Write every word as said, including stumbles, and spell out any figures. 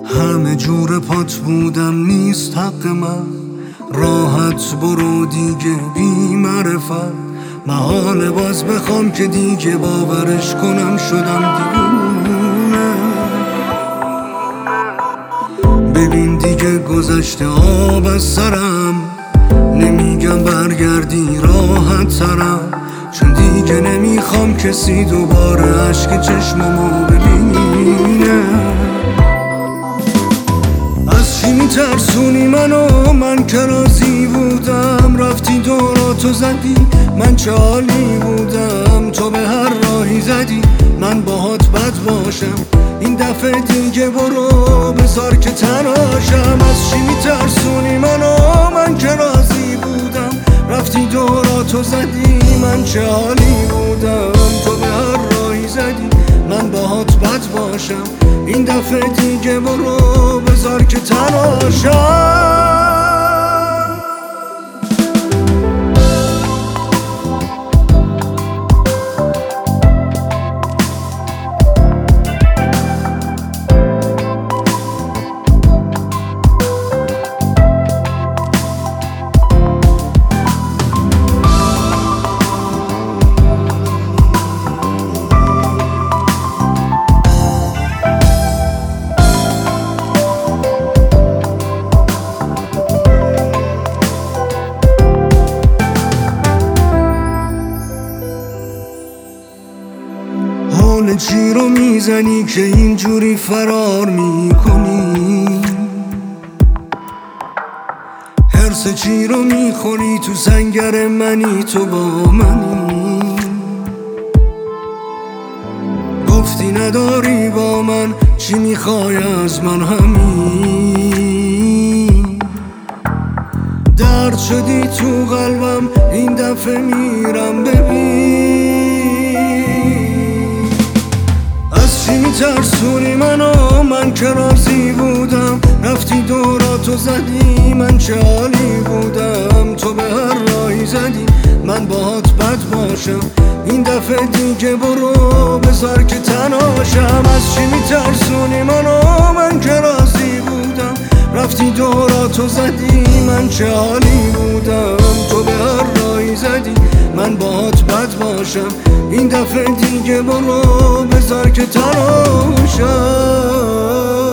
همه جور پات بودم نیست حق من، راحت برو دیگه بی معرفت. محاله باز بخوام که دیگه باورش کنم شدم دیوونه. ببین دیگه گذشته آب از سرم، نمیگم برگردی راحت ترم، چون دیگه نمیخوام کسی دوباره عشق چشممو ببینه. از چی میترسونی منو؟ من که راضی بودم، رفتی دوراتو زدی، من چه حالی بودم. تو به هر راهی زدی من باهات بد باشم، این دفعه دیگه برو بذار که تناشم. از چی میترسونی منو؟ من که راضی بودم، رفتی دوراتو زدی، من چه حالی بودم. تو به هر راهی زدی من باهات بد باشم، این دفعه دیگه برو بذار که تناشم. حال چی رو میزنی که اینجوری فرار میکنی؟ حرس چی رو میخوری تو سنگر منی؟ تو با منی، گفتی نداری با من، چی میخوای از من؟ همین درد شدی تو قلبم، این دفعه میرم ببین. چی میترسونی منو؟ من که راضی بودم، رفتی دوراتو زدی، من چه حالی بودم. تو به هر راهی زدی من باهات بد باشم، این دفعه دیگه برو بذار که تناشم. از چی میترسونی منو؟ من که راضی بودم، رفتی دوراتو زدی، من چه حالی بودم. تو به هر راهی زدی من باهات بد باشم، این دفعه دیگه برو بذار که تناشم.